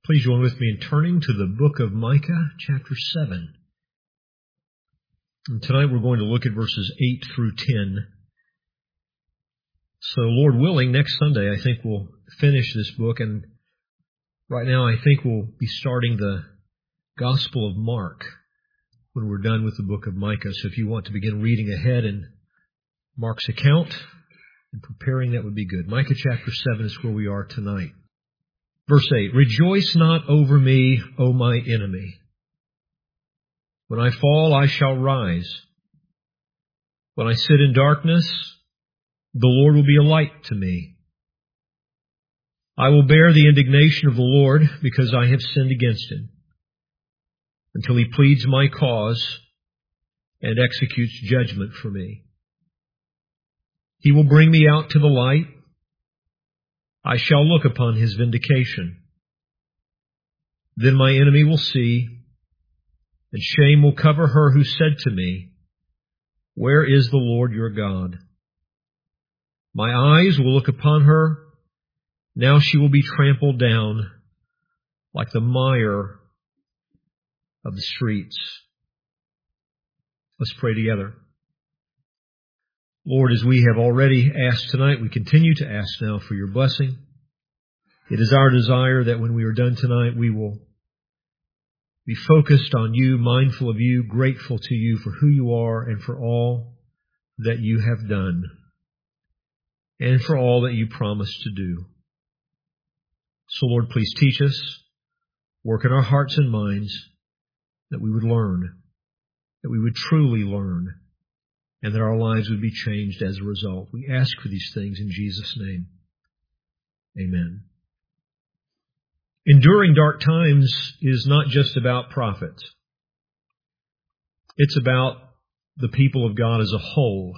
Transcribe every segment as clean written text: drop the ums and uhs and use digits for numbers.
Please join with me in turning to the book of Micah, chapter 7. And tonight we're going to look at verses 8 through 10. So, Lord willing, next Sunday I think we'll finish this book, and right now I think we'll be starting the Gospel of Mark when we're done with the book of Micah. So if you want to begin reading ahead in Mark's account and preparing, that would be good. Micah chapter 7 is where we are tonight. Verse 8, "Rejoice not over me, O my enemy. When I fall, I shall rise. When I sit in darkness, the Lord will be a light to me. I will bear the indignation of the Lord because I have sinned against Him, until He pleads my cause and executes judgment for me. He will bring me out to the light. I shall look upon His vindication. Then my enemy will see, and shame will cover her who said to me, 'Where is the Lord your God?' My eyes will look upon her. Now she will be trampled down like the mire of the streets." Let's pray together. Lord, as we have already asked tonight, we continue to ask now for your blessing. It is our desire that when we are done tonight, we will be focused on you, mindful of you, grateful to you for who you are and for all that you have done and for all that you promised to do. So, Lord, please teach us, work in our hearts and minds, that we would learn, that we would truly learn, and that our lives would be changed as a result. We ask for these things in Jesus' name. Amen. Enduring dark times is not just about prophets. It's about the people of God as a whole.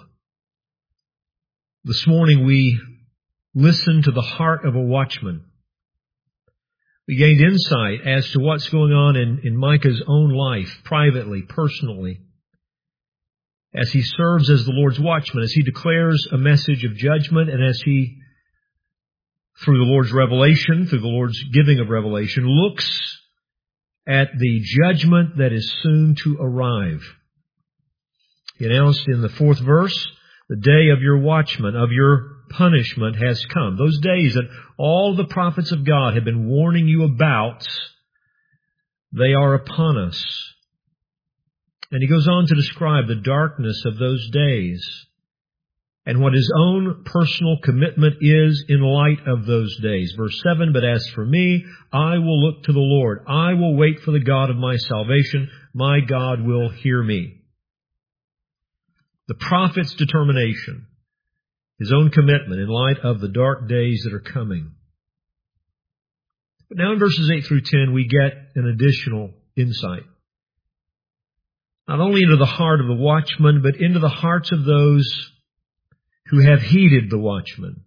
This morning we listened to the heart of a watchman. We gained insight as to what's going on in Micah's own life, privately, personally, as he serves as the Lord's watchman, as he declares a message of judgment, and as he, through the Lord's revelation, through the Lord's giving of revelation, looks at the judgment that is soon to arrive. He announced in the 4th verse, "The day of your watchman, of your punishment has come." Those days that all the prophets of God have been warning you about, they are upon us. And he goes on to describe the darkness of those days and what his own personal commitment is in light of those days. Verse 7, "But as for me, I will look to the Lord. I will wait for the God of my salvation. My God will hear me." The prophet's determination, his own commitment in light of the dark days that are coming. But now in verses 8 through 10, we get an additional insight. Not only into the heart of the watchman, but into the hearts of those who have heeded the watchman.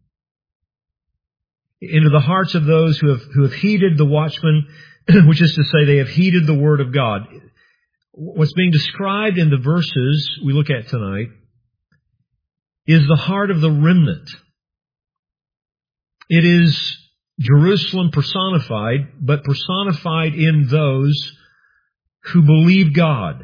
Into the hearts of those who have heeded the watchman, which is to say they have heeded the word of God. What's being described in the verses we look at tonight is the heart of the remnant. It is Jerusalem personified, but personified in those who believe God.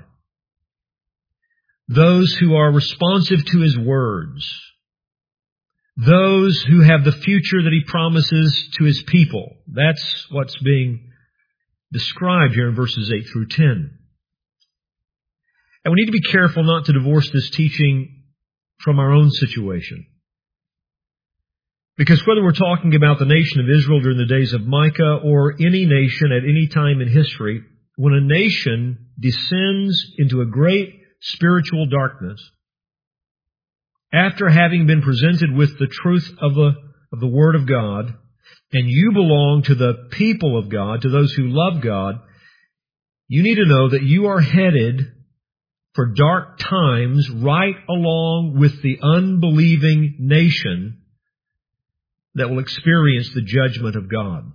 Those who are responsive to His words. Those who have the future that He promises to His people. That's what's being described here in verses 8 through 10. And we need to be careful not to divorce this teaching from our own situation. Because whether we're talking about the nation of Israel during the days of Micah or any nation at any time in history, when a nation descends into a great spiritual darkness, after having been presented with the truth of the Word of God, and you belong to the people of God, to those who love God, you need to know that you are headed for dark times right along with the unbelieving nation that will experience the judgment of God.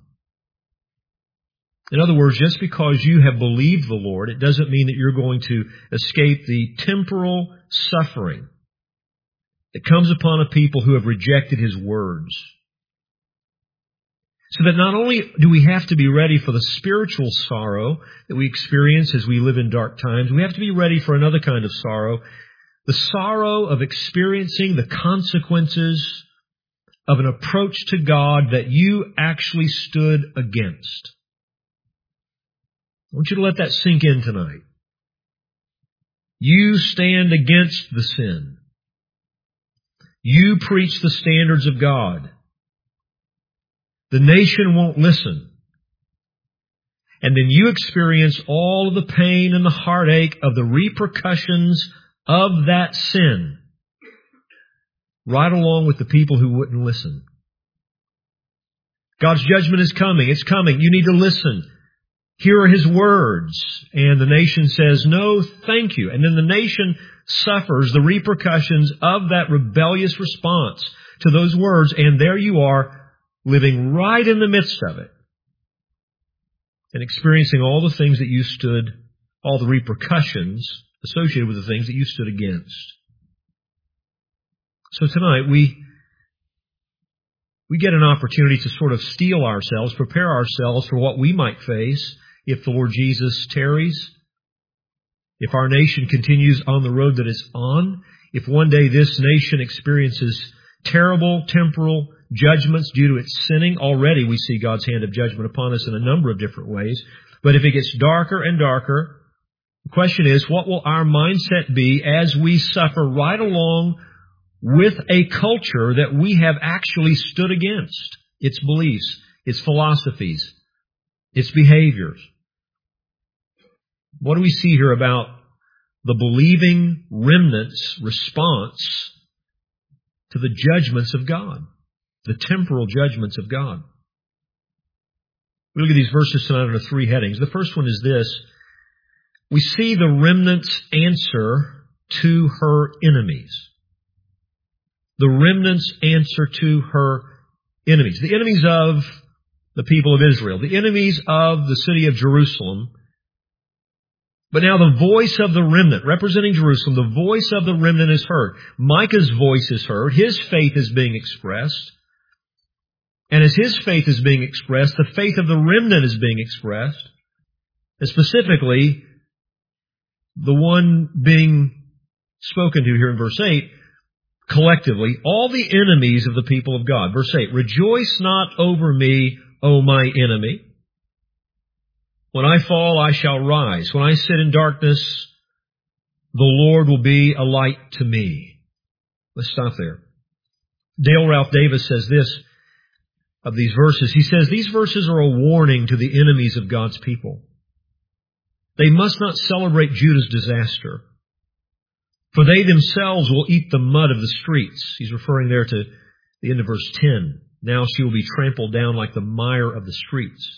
In other words, just because you have believed the Lord, it doesn't mean that you're going to escape the temporal suffering that comes upon a people who have rejected His words. So that not only do we have to be ready for the spiritual sorrow that we experience as we live in dark times, we have to be ready for another kind of sorrow, the sorrow of experiencing the consequences of an approach to God that you actually stood against. I want you to let that sink in tonight. You stand against the sin. You preach the standards of God. The nation won't listen. And then you experience all of the pain and the heartache of the repercussions of that sin, right along with the people who wouldn't listen. God's judgment is coming. It's coming. You need to listen. Here are His words. And the nation says, no, thank you. And then the nation suffers the repercussions of that rebellious response to those words. And there you are, living right in the midst of it. And experiencing all the things that you stood, all the repercussions associated with the things that you stood against. So tonight we get an opportunity to sort of steel ourselves, prepare ourselves for what we might face if the Lord Jesus tarries, if our nation continues on the road that it's on, if one day this nation experiences terrible temporal judgments due to its sinning. Already we see God's hand of judgment upon us in a number of different ways. But if it gets darker and darker, the question is, what will our mindset be as we suffer right along with a culture that we have actually stood against? Its beliefs, its philosophies, its behaviors. What do we see here about the believing remnant's response to the judgments of God? The temporal judgments of God. We look at these verses tonight under three headings. The first one is this. We see the remnant's answer to her enemies. The remnant's answer to her enemies. The enemies of the people of Israel. The enemies of the city of Jerusalem. But now the voice of the remnant, representing Jerusalem, the voice of the remnant is heard. Micah's voice is heard. His faith is being expressed. And as his faith is being expressed, the faith of the remnant is being expressed. And specifically, the one being spoken to here in verse 8, collectively, all the enemies of the people of God. Verse 8, rejoice not over me, O my enemy. When I fall, I shall rise. When I sit in darkness, the Lord will be a light to me. Let's stop there. Dale Ralph Davis says this of these verses. He says, these verses are a warning to the enemies of God's people. They must not celebrate Judah's disaster, for they themselves will eat the mud of the streets. He's referring there to the end of verse 10. Now she will be trampled down like the mire of the streets.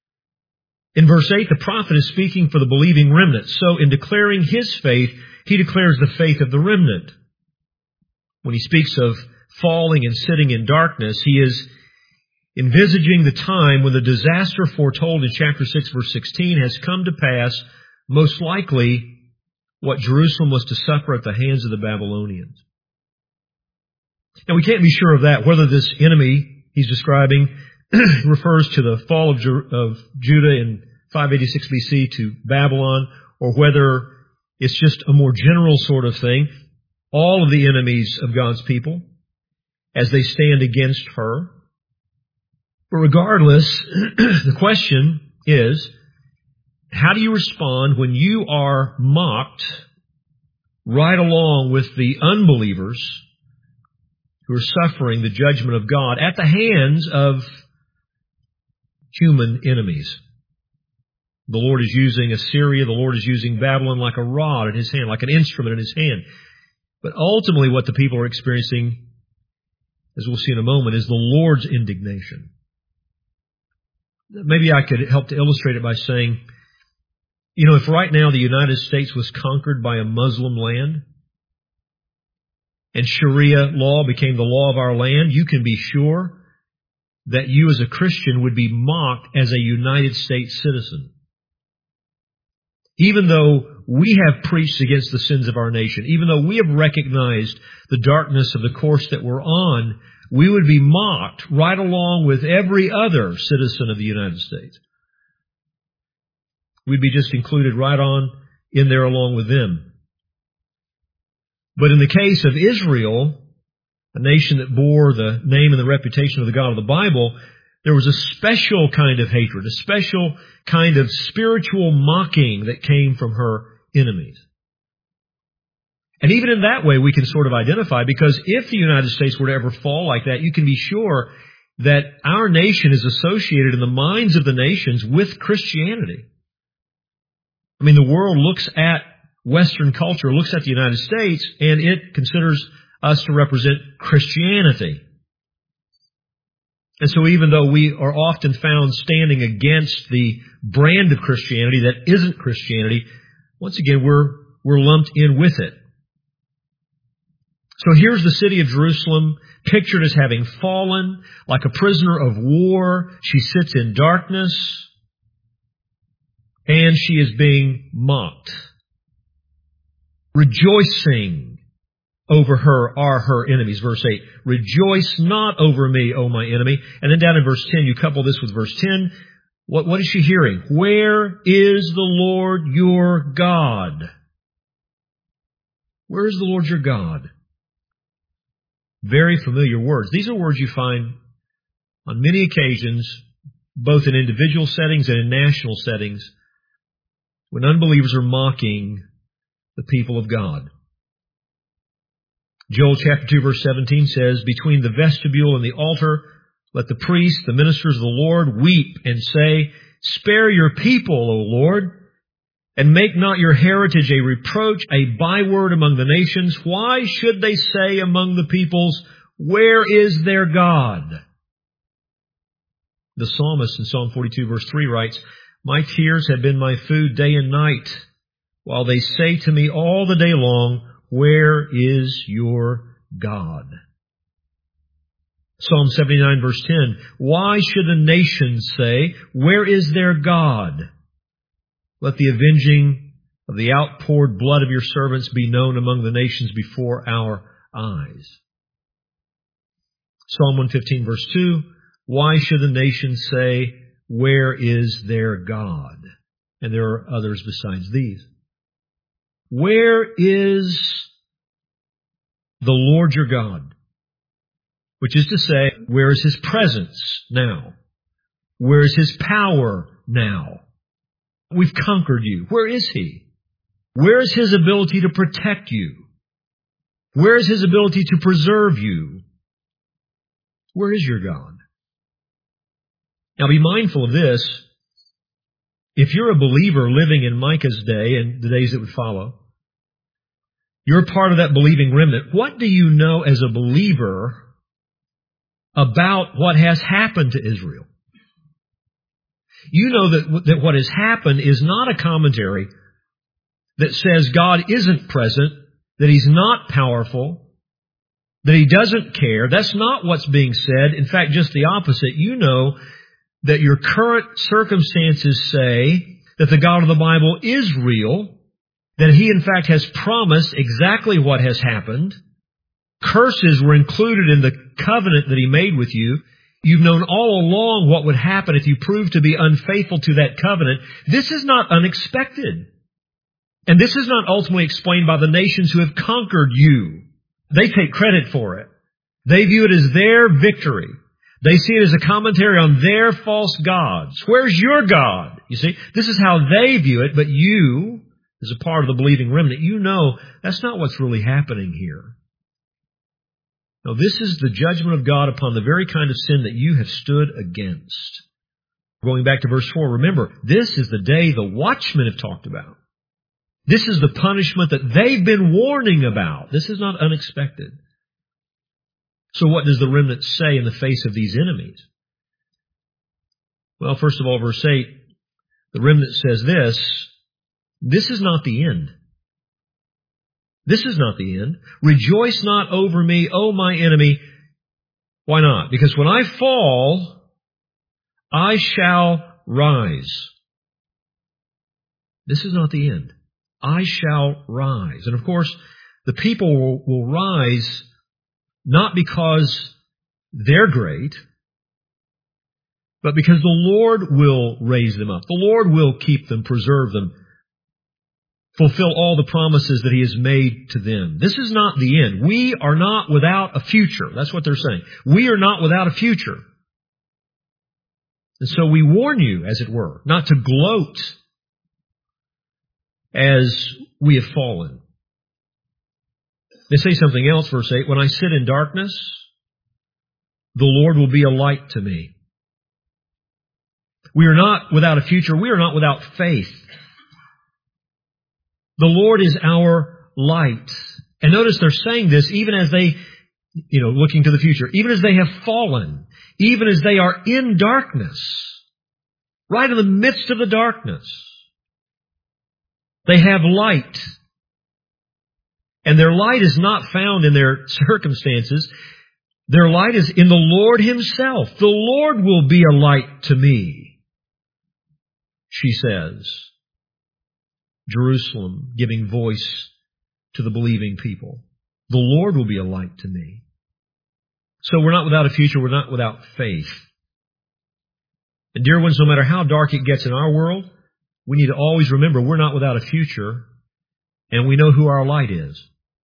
In verse 8, the prophet is speaking for the believing remnant. So in declaring his faith, he declares the faith of the remnant. When he speaks of falling and sitting in darkness, he is envisaging the time when the disaster foretold in chapter 6, verse 16 has come to pass, most likely what Jerusalem was to suffer at the hands of the Babylonians. Now we can't be sure of that, whether this enemy he's describing refers to the fall of Judah in 586 BC to Babylon, or whether it's just a more general sort of thing. All of the enemies of God's people as they stand against her. But regardless, the question is, how do you respond when you are mocked right along with the unbelievers who are suffering the judgment of God at the hands of human enemies? The Lord is using Assyria, the Lord is using Babylon like a rod in His hand, like an instrument in His hand. But ultimately what the people are experiencing, as we'll see in a moment, is the Lord's indignation. Maybe I could help to illustrate it by saying, if right now the United States was conquered by a Muslim land, and Sharia law became the law of our land, you can be sure that you as a Christian would be mocked as a United States citizen. Even though we have preached against the sins of our nation, even though we have recognized the darkness of the course that we're on, we would be mocked right along with every other citizen of the United States. We'd be just included right on in there along with them. But in the case of Israel, a nation that bore the name and the reputation of the God of the Bible, there was a special kind of hatred, a special kind of spiritual mocking that came from her enemies. And even in that way, we can sort of identify, because if the United States were to ever fall like that, you can be sure that our nation is associated in the minds of the nations with Christianity. I mean, the world looks at Western culture, looks at the United States, and it considers us to represent Christianity. And so even though we are often found standing against the brand of Christianity that isn't Christianity, once again, we're lumped in with it. So here's the city of Jerusalem, pictured as having fallen, like a prisoner of war. She sits in darkness, and she is being mocked. Rejoicing over her are her enemies. Verse 8, rejoice not over me, O my enemy. And then down in verse 10, you couple this with verse 10. What is she hearing? Where is the Lord your God? Where is the Lord your God? Very familiar words. These are words you find on many occasions, both in individual settings and in national settings, when unbelievers are mocking the people of God. Joel chapter 2 verse 17 says, between the vestibule and the altar, let the priests, the ministers of the Lord, weep and say, spare your people, O Lord, and make not your heritage a reproach, a byword among the nations. Why should they say among the peoples, where is their God? The psalmist in Psalm 42 verse 3 writes, my tears have been my food day and night, while they say to me all the day long, where is your God? Psalm 79 verse 10, why should the nations say, where is their God? Let the avenging of the outpoured blood of your servants be known among the nations before our eyes. Psalm 115 verse 2, why should the nations say, where is their God? And there are others besides these. Where is the Lord your God? Which is to say, where is His presence now? Where is His power now? We've conquered you. Where is He? Where is His ability to protect you? Where is His ability to preserve you? Where is your God? Now be mindful of this. If you're a believer living in Micah's day and the days that would follow, you're part of that believing remnant. What do you know as a believer about what has happened to Israel? You know that what has happened is not a commentary that says God isn't present, that He's not powerful, that He doesn't care. That's not what's being said. In fact, just the opposite. You know that your current circumstances say that the God of the Bible is real, that He in fact has promised exactly what has happened. Curses were included in the covenant that He made with you. You've known all along what would happen if you proved to be unfaithful to that covenant. This is not unexpected. And this is not ultimately explained by the nations who have conquered you. They take credit for it. They view it as their victory. They see it as a commentary on their false gods. Where's your God? You see, this is how they view it, but you, as a part of the believing remnant, you know that's not what's really happening here. No, this is the judgment of God upon the very kind of sin that you have stood against. Going back to verse 4, remember, this is the day the watchmen have talked about. This is the punishment that they've been warning about. This is not unexpected. So what does the remnant say in the face of these enemies? Well, first of all, verse 8, the remnant says this is not the end. This is not the end. Rejoice not over me, O my enemy. Why not? Because when I fall, I shall rise. This is not the end. I shall rise. And of course, the people will rise not because they're great, but because the Lord will raise them up. The Lord will keep them, preserve them, fulfill all the promises that He has made to them. This is not the end. We are not without a future. That's what they're saying. We are not without a future. And so we warn you, as it were, not to gloat as we have fallen. They say something else, verse 8, when I sit in darkness, the Lord will be a light to me. We are not without a future. We are not without faith. The Lord is our light. And notice they're saying this even as they, looking to the future, even as they have fallen, even as they are in darkness, right in the midst of the darkness, they have light. And their light is not found in their circumstances. Their light is in the Lord Himself. The Lord will be a light to me, she says. Jerusalem giving voice to the believing people. The Lord will be a light to me. So we're not without a future. We're not without faith. And dear ones, no matter how dark it gets in our world, we need to always remember we're not without a future, and we know who our light is.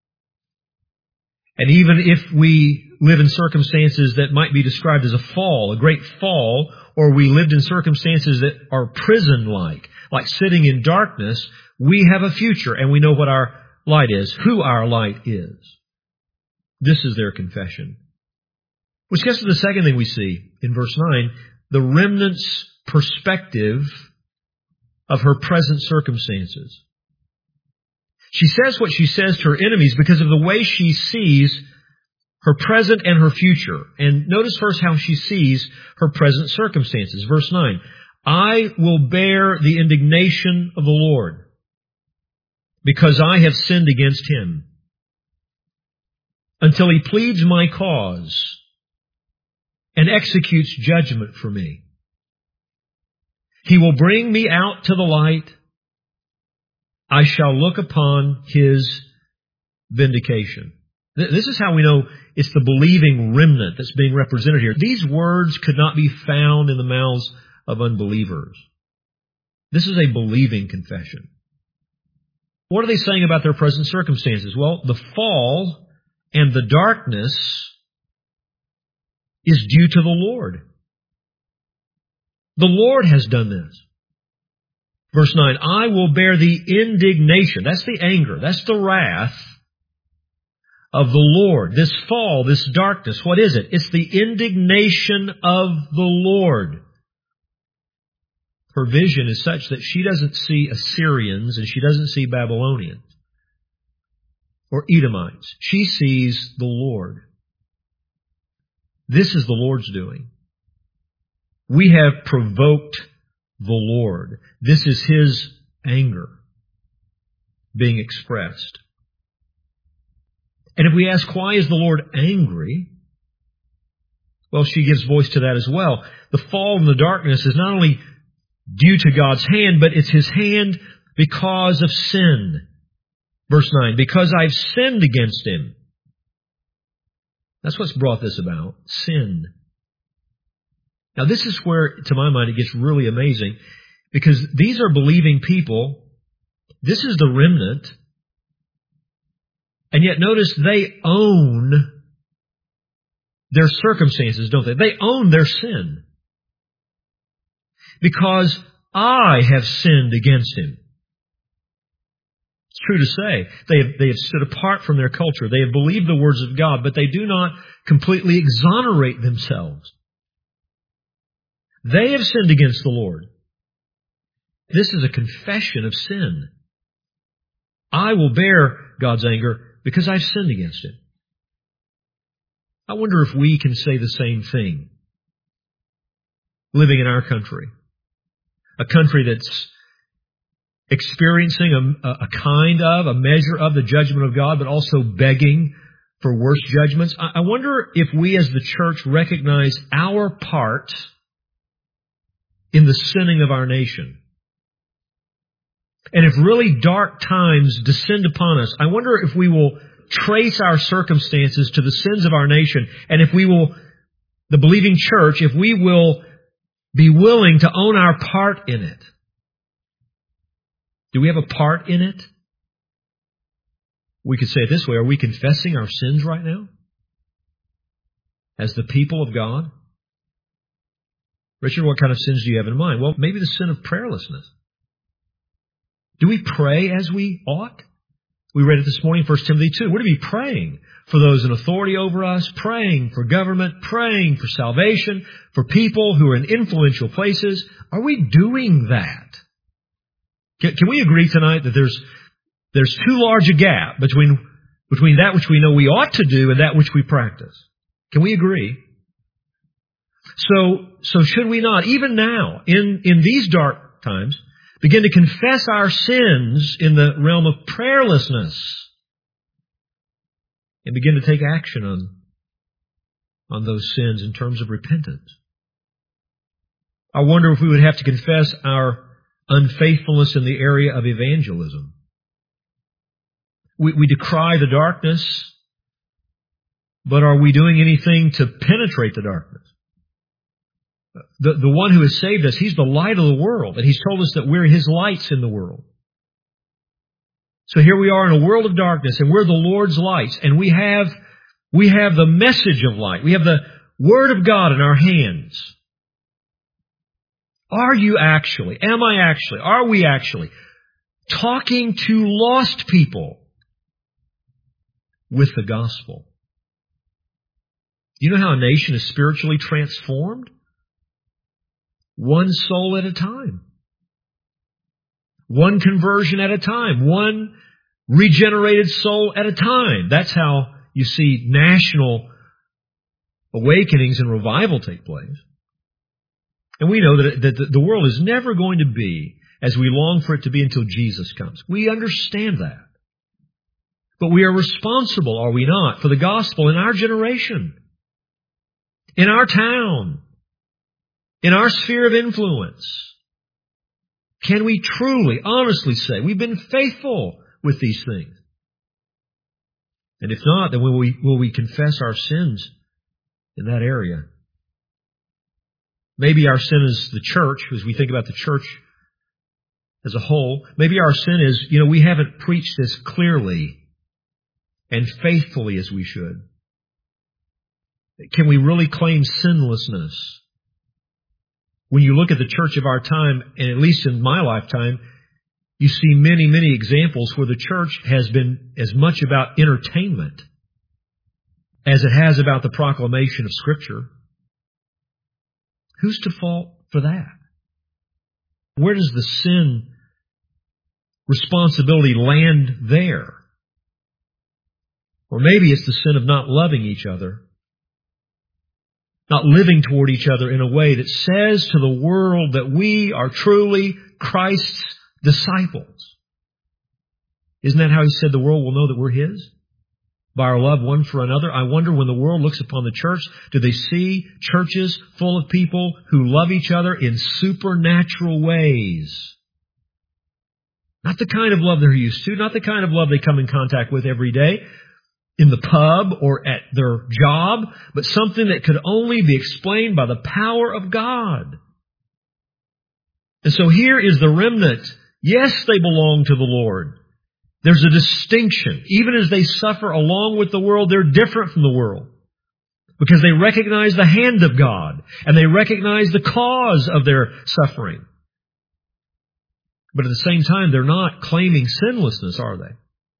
And even if we live in circumstances that might be described as a fall, a great fall, or we lived in circumstances that are prison-like, like sitting in darkness, we have a future and we know what our light is, who our light is. This is their confession. Which gets to the second thing we see in verse 9, the remnant's perspective of her present circumstances. She says what she says to her enemies because of the way she sees her present and her future. And notice first how she sees her present circumstances. Verse 9, I will bear the indignation of the Lord because I have sinned against Him until He pleads my cause and executes judgment for me. He will bring me out to the light. I shall look upon His vindication. This is how we know it's the believing remnant that's being represented here. These words could not be found in the mouths of unbelievers. This is a believing confession. What are they saying about their present circumstances? Well, the fall and the darkness is due to the Lord. The Lord has done this. Verse 9, I will bear the indignation. That's the anger. That's the wrath of the Lord. This fall, this darkness, what is it? It's the indignation of the Lord. Her vision is such that she doesn't see Assyrians and she doesn't see Babylonians or Edomites. She sees the Lord. This is the Lord's doing. We have provoked the Lord. This is His anger being expressed. And if we ask, why is the Lord angry? Well, she gives voice to that as well. The fall and the darkness is not only due to God's hand, but it's His hand because of sin. Verse 9, because I've sinned against Him. That's what's brought this about, sin. Now this is where, to my mind, it gets really amazing, because these are believing people. This is the remnant. And yet notice they own their circumstances, don't they? They own their sin. Because I have sinned against Him. It's true to say. They have stood apart from their culture. They have believed the words of God, but they do not completely exonerate themselves. They have sinned against the Lord. This is a confession of sin. I will bear God's anger because I've sinned against Him. I wonder if we can say the same thing living in our country. A country that's experiencing a measure of the judgment of God, but also begging for worse judgments. I wonder if we as the church recognize our part in the sinning of our nation. And if really dark times descend upon us, I wonder if we will trace our circumstances to the sins of our nation, and if we will the believing church, if we will be willing to own our part in it. Do we have a part in it? We could say it this way, are we confessing our sins right now? As the people of God? Richard, what kind of sins do you have in mind? Well, maybe the sin of prayerlessness. Do we pray as we ought? We read it this morning, 1 Timothy 2. We're to be praying for those in authority over us, praying for government, praying for salvation, for people who are in influential places. Are we doing that? Can we agree tonight that there's too large a gap between that which we know we ought to do and that which we practice? Can we agree? So should we not, even now, in these dark times, begin to confess our sins in the realm of prayerlessness and begin to take action on those sins in terms of repentance? I wonder if we would have to confess our unfaithfulness in the area of evangelism. We decry the darkness, but are we doing anything to penetrate the darkness? The one who has saved us, He's the light of the world, and He's told us that we're His lights in the world. So here we are in a world of darkness, and we're the Lord's lights, and we have the message of light. We have the Word of God in our hands. Are we actually talking to lost people with the gospel? Do you know how a nation is spiritually transformed? One soul at a time. One conversion at a time. One regenerated soul at a time. That's how you see national awakenings and revival take place. And we know that the world is never going to be as we long for it to be until Jesus comes. We understand that. But we are responsible, are we not, for the gospel in our generation, in our town, in our sphere of influence. Can we truly, honestly say we've been faithful with these things? And if not, then will we confess our sins in that area? Maybe our sin is the church, as we think about the church as a whole. Maybe our sin is, we haven't preached as clearly and faithfully as we should. Can we really claim sinlessness? When you look at the church of our time, and at least in my lifetime, you see many, many examples where the church has been as much about entertainment as it has about the proclamation of Scripture. Who's to fault for that? Where does the sin responsibility land there? Or maybe it's the sin of not loving each other, not living toward each other in a way that says to the world that we are truly Christ's disciples. Isn't that how He said the world will know that we're His? By our love one for another. I wonder when the world looks upon the church, do they see churches full of people who love each other in supernatural ways? Not the kind of love they're used to, not the kind of love they come in contact with every day in the pub or at their job, but something that could only be explained by the power of God. And so here is the remnant. Yes, they belong to the Lord. There's a distinction. Even as they suffer along with the world, they're different from the world. Because they recognize the hand of God. And they recognize the cause of their suffering. But at the same time, they're not claiming sinlessness, are they?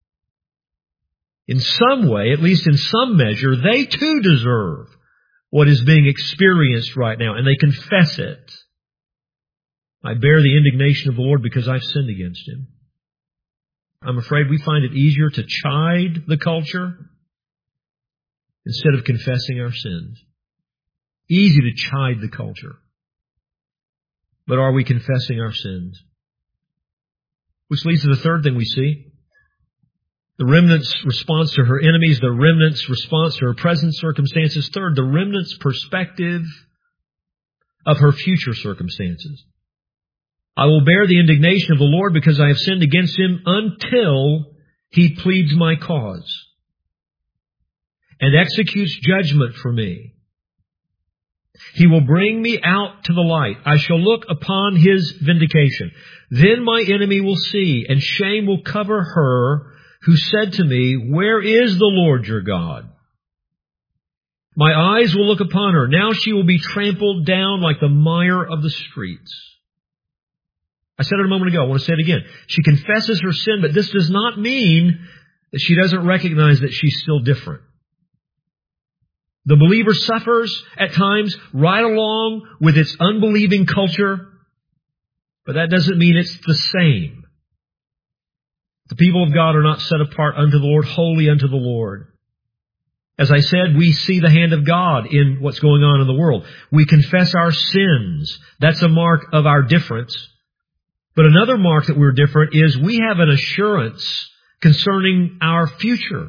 In some way, at least in some measure, they too deserve what is being experienced right now. And they confess it. I bear the indignation of the Lord because I've sinned against Him. I'm afraid we find it easier to chide the culture instead of confessing our sins. Easy to chide the culture. But are we confessing our sins? Which leads to the third thing we see. The remnant's response to her enemies, the remnant's response to her present circumstances. Third, the remnant's perspective of her future circumstances. I will bear the indignation of the Lord because I have sinned against Him until He pleads my cause and executes judgment for me. He will bring me out to the light. I shall look upon His vindication. Then my enemy will see, and shame will cover her who said to me, where is the Lord your God? My eyes will look upon her. Now she will be trampled down like the mire of the streets. I said it a moment ago. I want to say it again. She confesses her sin, but this does not mean that she doesn't recognize that she's still different. The believer suffers at times right along with its unbelieving culture, but that doesn't mean it's the same. The people of God are not set apart unto the Lord, holy unto the Lord. As I said, we see the hand of God in what's going on in the world. We confess our sins. That's a mark of our difference. But another mark that we're different is we have an assurance concerning our future.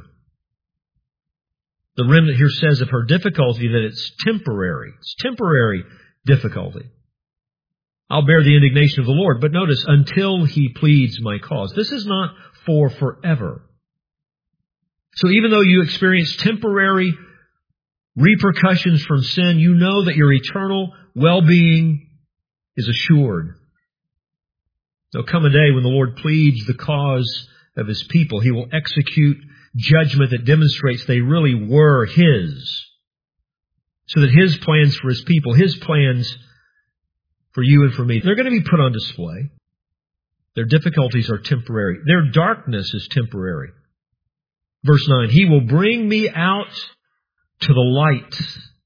The remnant here says of her difficulty that it's temporary. It's temporary difficulty. I'll bear the indignation of the Lord, but notice, until He pleads my cause. This is not for forever. So even though you experience temporary repercussions from sin, you know that your eternal well-being is assured. There'll come a day when the Lord pleads the cause of His people. He will execute judgment that demonstrates they really were His. So that His plans for His people, His plans for you and for me, they're going to be put on display. Their difficulties are temporary. Their darkness is temporary. Verse 9, He will bring me out to the light.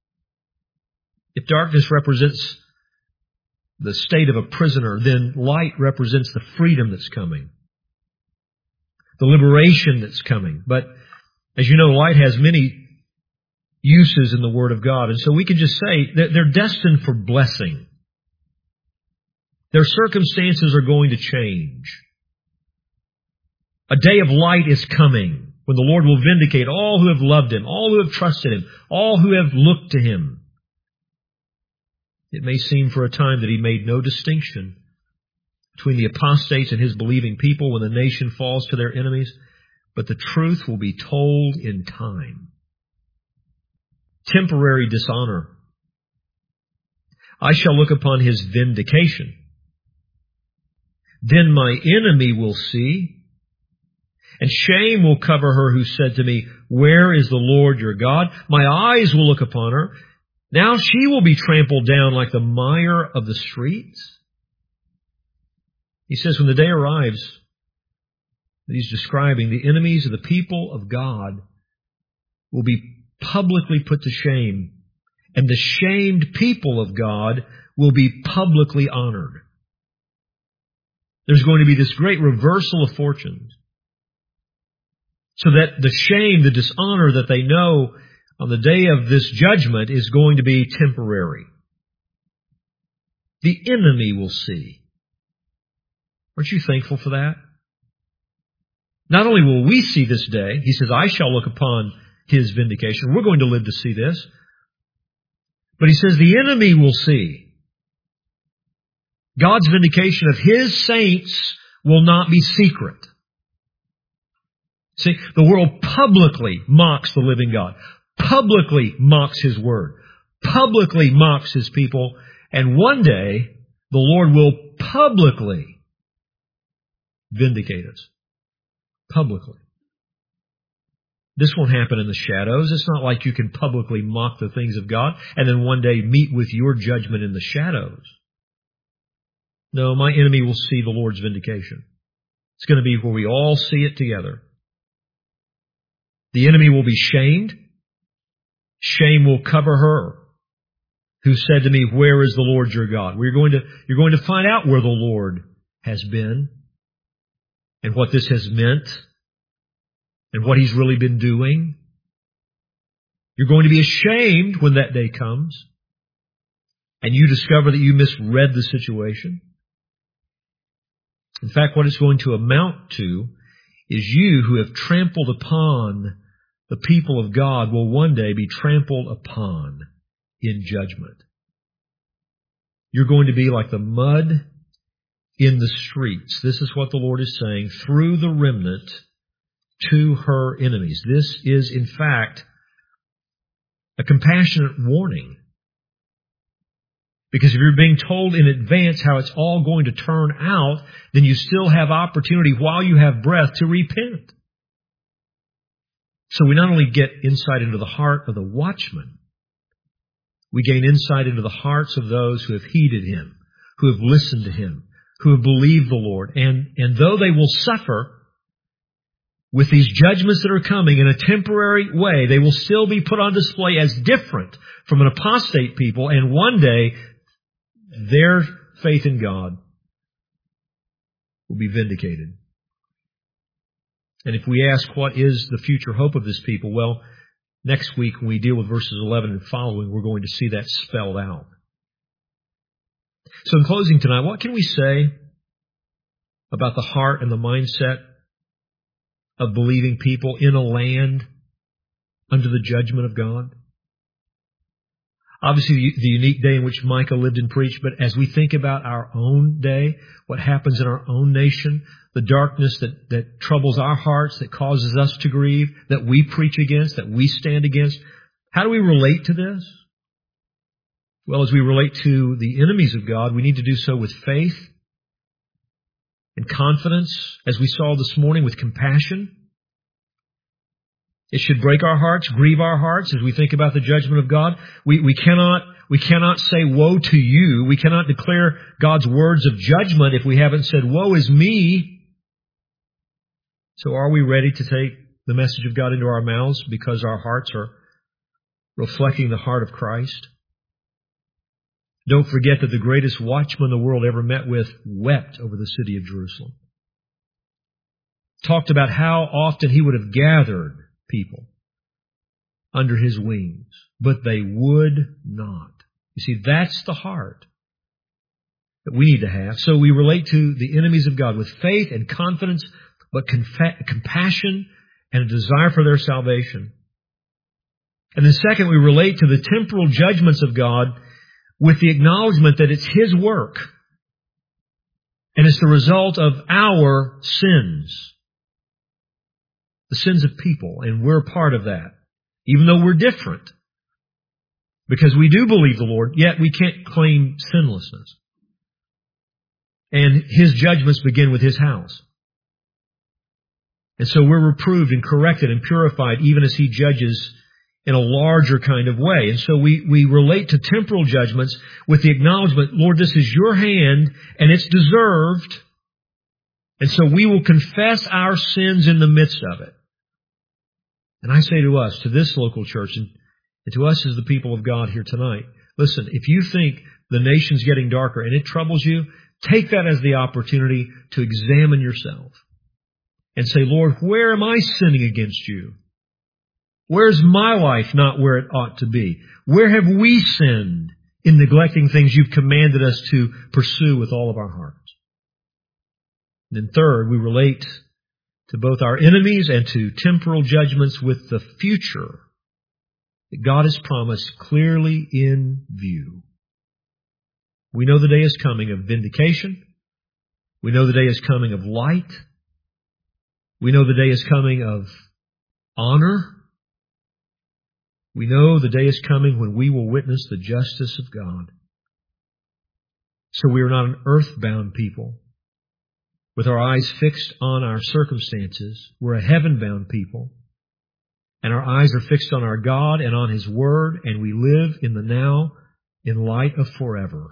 If darkness represents the state of a prisoner, then light represents the freedom that's coming, the liberation that's coming. But as you know, light has many uses in the Word of God. And so we can just say that they're destined for blessing. Their circumstances are going to change. A day of light is coming when the Lord will vindicate all who have loved Him, all who have trusted Him, all who have looked to Him. It may seem for a time that He made no distinction between the apostates and His believing people when the nation falls to their enemies, but the truth will be told in time. Temporary dishonor. I shall look upon His vindication. Then my enemy will see, and shame will cover her who said to me, where is the Lord your God? My eyes will look upon her. Now she will be trampled down like the mire of the streets. He says when the day arrives that He's describing, the enemies of the people of God will be publicly put to shame, and the shamed people of God will be publicly honored. There's going to be this great reversal of fortunes, so that the shame, the dishonor that they know on the day of this judgment is going to be temporary. The enemy will see. Aren't you thankful for that? Not only will we see this day, He says, I shall look upon His vindication. We're going to live to see this. But He says the enemy will see. God's vindication of His saints will not be secret. See, the world publicly mocks the living God, publicly mocks His Word, publicly mocks His people, and one day the Lord will publicly vindicate us. Publicly. This won't happen in the shadows. It's not like you can publicly mock the things of God and then one day meet with your judgment in the shadows. No, my enemy will see the Lord's vindication. It's going to be where we all see it together. The enemy will be shamed. Shame will cover her who said to me, where is the Lord your God? You're going to find out where the Lord has been and what this has meant and what He's really been doing. You're going to be ashamed when that day comes and you discover that you misread the situation. In fact, what it's going to amount to is you who have trampled upon the people of God will one day be trampled upon in judgment. You're going to be like the mud in the streets. This is what the Lord is saying through the remnant to her enemies. This is, in fact, a compassionate warning. Because if you're being told in advance how it's all going to turn out, then you still have opportunity while you have breath to repent. So we not only get insight into the heart of the watchman, we gain insight into the hearts of those who have heeded Him, who have listened to Him, who have believed the Lord. And though they will suffer with these judgments that are coming in a temporary way, they will still be put on display as different from an apostate people, and one day their faith in God will be vindicated. And if we ask what is the future hope of this people, well, next week when we deal with verses 11 and following, we're going to see that spelled out. So in closing tonight, what can we say about the heart and the mindset of believing people in a land under the judgment of God? Obviously, the unique day in which Micah lived and preached, but as we think about our own day, what happens in our own nation, the darkness that troubles our hearts, that causes us to grieve, that we preach against, that we stand against, how do we relate to this? Well, as we relate to the enemies of God, we need to do so with faith and confidence, as we saw this morning, with compassion. It should break our hearts, grieve our hearts as we think about the judgment of God. We cannot say, woe to you. We cannot declare God's words of judgment if we haven't said, woe is me. So are we ready to take the message of God into our mouths because our hearts are reflecting the heart of Christ? Don't forget that the greatest watchman the world ever met with wept over the city of Jerusalem. Talked about how often he would have gathered people under his wings, but they would not. You see, that's the heart that we need to have. So we relate to the enemies of God with faith and confidence, but compassion and a desire for their salvation. And then second, we relate to the temporal judgments of God with the acknowledgement that it's His work and it's the result of our sins. The sins of people, and we're part of that, even though we're different. Because we do believe the Lord, yet we can't claim sinlessness. And His judgments begin with His house. And so we're reproved and corrected and purified even as He judges in a larger kind of way. And so we relate to temporal judgments with the acknowledgement, Lord, this is your hand and it's deserved. And so we will confess our sins in the midst of it. And I say to us, to this local church, and to us as the people of God here tonight, listen, if you think the nation's getting darker and it troubles you, take that as the opportunity to examine yourself and say, Lord, where am I sinning against you? Where's my life not where it ought to be? Where have we sinned in neglecting things you've commanded us to pursue with all of our hearts? And then third, we relate to both our enemies and to temporal judgments with the future that God has promised clearly in view. We know the day is coming of vindication. We know the day is coming of light. We know the day is coming of honor. We know the day is coming when we will witness the justice of God. So we are not an earthbound people with our eyes fixed on our circumstances. We're a heaven-bound people, and our eyes are fixed on our God and on His Word, and we live in the now in light of forever.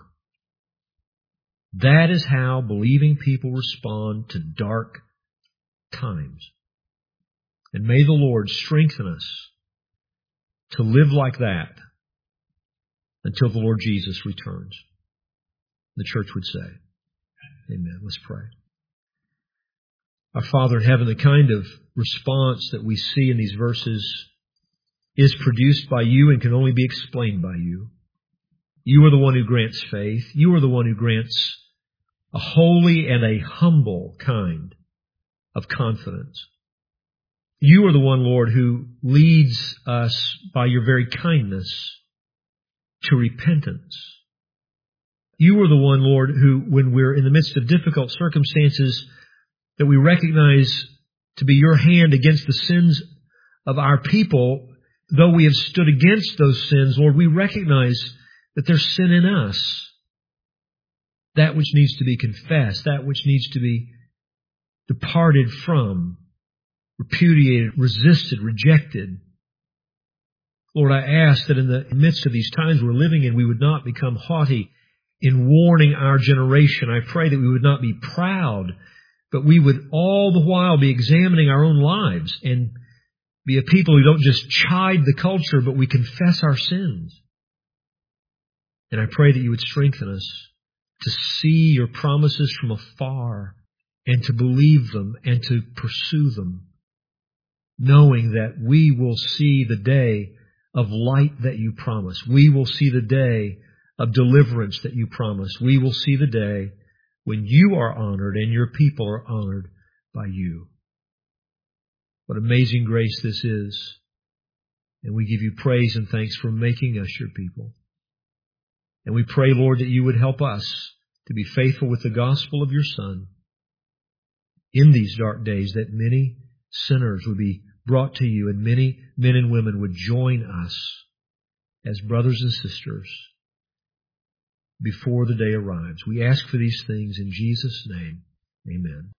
That is how believing people respond to dark times. And may the Lord strengthen us to live like that until the Lord Jesus returns. The church would say, amen. Let's pray. Our Father in heaven, the kind of response that we see in these verses is produced by you and can only be explained by you. You are the one who grants faith. You are the one who grants a holy and a humble kind of confidence. You are the one, Lord, who leads us by your very kindness to repentance. You are the one, Lord, who, when we're in the midst of difficult circumstances, that we recognize to be your hand against the sins of our people, though we have stood against those sins, Lord, we recognize that there's sin in us, that which needs to be confessed, that which needs to be departed from, repudiated, resisted, rejected. Lord, I ask that in the midst of these times we're living in, we would not become haughty in warning our generation. I pray that we would not be proud, but we would all the while be examining our own lives and be a people who don't just chide the culture, but we confess our sins. And I pray that you would strengthen us to see your promises from afar and to believe them and to pursue them, knowing that we will see the day of light that you promise. We will see the day of deliverance that you promise. We will see the day when you are honored and your people are honored by you. What amazing grace this is. And we give you praise and thanks for making us your people. And we pray, Lord, that you would help us to be faithful with the gospel of your Son in these dark days, that many sinners would be brought to you and many men and women would join us as brothers and sisters before the day arrives. We ask for these things in Jesus' name. Amen.